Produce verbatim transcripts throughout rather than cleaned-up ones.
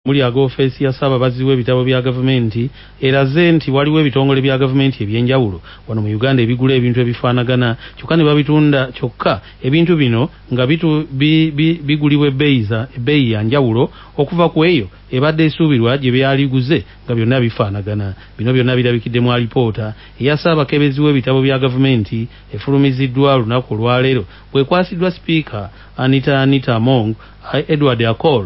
Muli aga ofesi ya Ssaababazi w'ebitabo bya gavumenti eraze nti waliwo ebitongole bya gavumenti ebyenjawulo wano mu Uganda ebigula ebintu ebifaanagana kyokka ne babitunda kyokka ebintu bino nga bitu bi, bi, bigulibwa ebbeeyi za ebbeeyi ya njawulo okuva ku eyo ebadde esuubirwa gye byaliguze nga byonna bifaanagana. Bino byonna birabikidde mu alipoota eya Ssaabakebezi w'ebitabo bya gavumenti efulumiziddwa lunaku olwaleero bwekwasiddwa Sipiika Anita Anita Among Edward Akol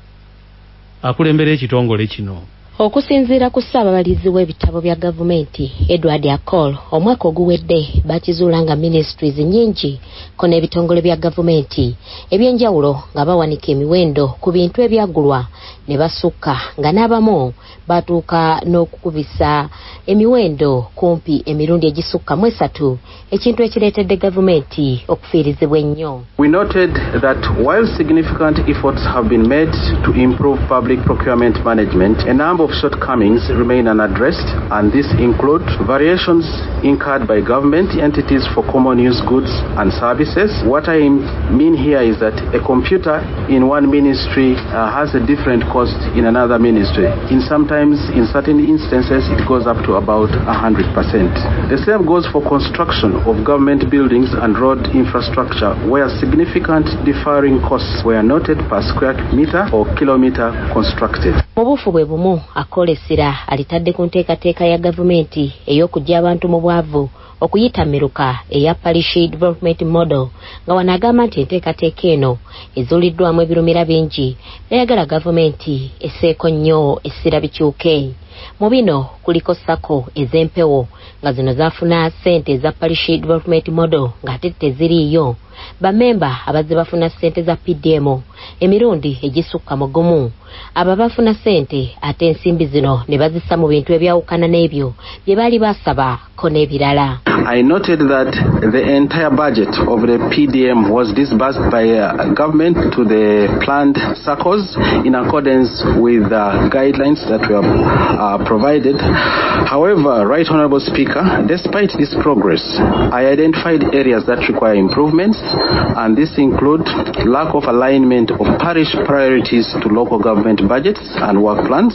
akulembera ekitongole kino. Okusinziira ku Ssaababalizi w'ebitabo bya gavumenti Edward Akol, omwaka oguwedde bakizuula nga ministries nnyingi kona ebitongole bya gavumenti ebyenjawulo nga bawanika emiwendo ku bintu ebyagulwa ne basukka nga n'abamu batuuka n'okukubisa emiwendo kumpi emirundi egisukka mu esatu, ekintu ekireetedde gavumenti okufiirizibwa ennyo. We noted that while significant efforts have been made to improve public procurement management, a number of shortcomings remain unaddressed, and these include variations incurred by government entities for common use goods and services. What I mean here is that a computer in one ministry uh, has a different cost in another ministry. In sometimes, in certain instances, it goes up to about one hundred percent. The same goes for construction of government buildings and road infrastructure, where significant differing costs were noted per square meter or kilometer constructed. Obufu bwe bumu akolesera alitadde ku nteekateeka ya gavumenti ey'okujja abantu mu bwavu okuyita miruka eya Parish Development Model, nga wanagamba nti enteekateeka eno ezuuliddwamu ebirumira bingi byayagala gavumenti esseeko nnyo essira bikyuke. Mu bino kuliko sako ez'empewo nga zino zaafuna ssente za Parish Development Model ng'ate teziriiyo, bammemba abazze bafuna ssente za P D M emirundi egisukka mu gumu, abo bafuna ssente ate ensimbi zino ne bazissa mu bintu ebyawukana n'ebyo bye baali basaba ko n'ebirala. I noted that the entire budget of the P D M was disbursed by uh, government to the planned circles in accordance with the uh, guidelines that were uh, provided. However, Right Honourable Speaker, despite this progress, I identified areas that require improvements, and this include lack of alignment of parish priorities to local government budgets and work plans,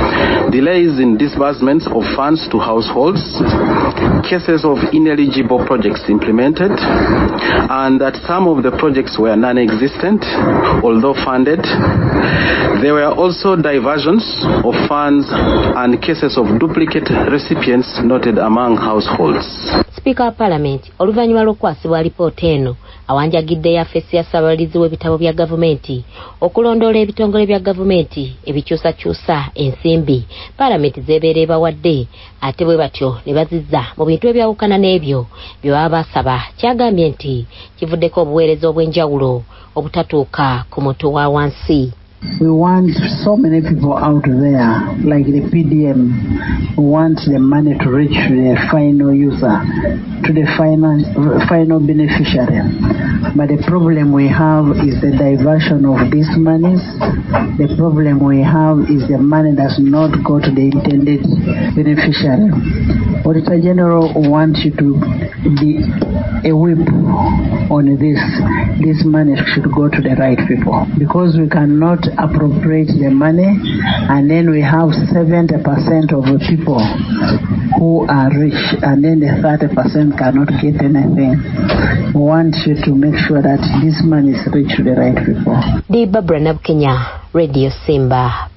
delays in disbursements of funds to households, cases of ineligible projects implemented, and that some of the projects were non-existent, although funded. There were also diversions of funds and cases of duplicate recipients noted among households. Speaker of Parliament, oluvannyuma lw'okwasibwa alipoota eno awanjagidde yafesi ya Ssaababalizi w'ebitabo bya gavumenti okulondoola ebitongole bya gavumenti ebikyusakyusa ensimbi Parliament z'ebeera ebawadde, ate bwe batyo ne bazizza mu bintu ebyawukana n'ebyo bye baba basaba. Kyagambye nti kivuddeko obuweereza obw'enjawulo obutatuuka ku muntu wa wansi. We want so many people out there, like the P D M, who want the money to reach the final user, to the final, final beneficiary. But the problem we have is the diversion of these monies. The problem we have is the money does not go to the intended beneficiary. Auditor General wants you to be a whip on this. This money should go to the right people, because we cannot appropriate the money and then we have seventy percent of the people who are rich and then the thirty percent cannot get anything. We want you to make sure that this money is reached to the right people. The Barbara Nabukenya, Radio Simba.